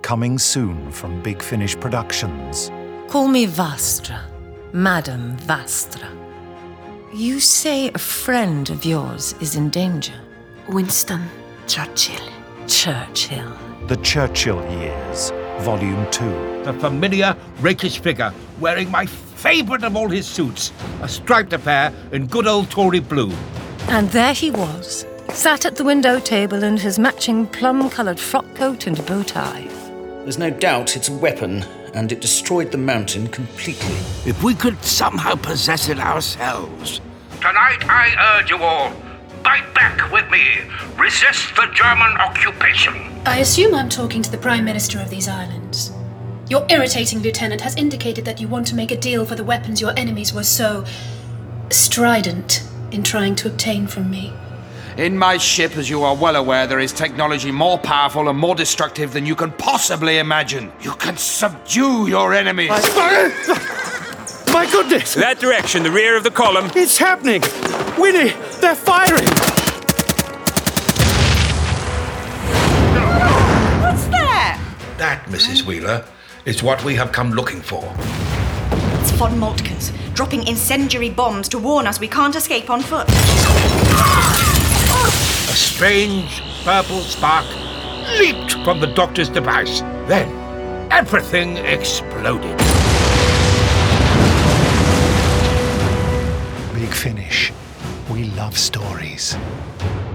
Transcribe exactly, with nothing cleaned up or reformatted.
coming soon from Big Finish Productions. Call me Vastra, Madam Vastra. You say a friend of yours is in danger? Winston Churchill. Churchill. The Churchill Years, Volume two. The familiar, rakish figure wearing my favourite of all his suits, a striped affair in good old Tory blue. And there he was, sat at the window table in his matching plum-coloured frock coat and bow tie. There's no doubt it's a weapon, and it destroyed the mountain completely. If we could somehow possess it ourselves. Tonight I urge you all, fight back with me. Resist the German occupation. I assume I'm talking to the Prime Minister of these islands. Your irritating lieutenant has indicated that you want to make a deal for the weapons your enemies were so strident in trying to obtain from me. In my ship, as you are well aware, there is technology more powerful and more destructive than you can possibly imagine. You can subdue your enemies. My goodness! That direction, the rear of the column. It's happening! Winnie, they're firing! What's that? That, Missus Wheeler, is what we have come looking for. It's Von Moltke's, dropping incendiary bombs to warn us we can't escape on foot. A strange purple spark leaped from the doctor's device. Then, everything exploded. Big Finish. We love stories.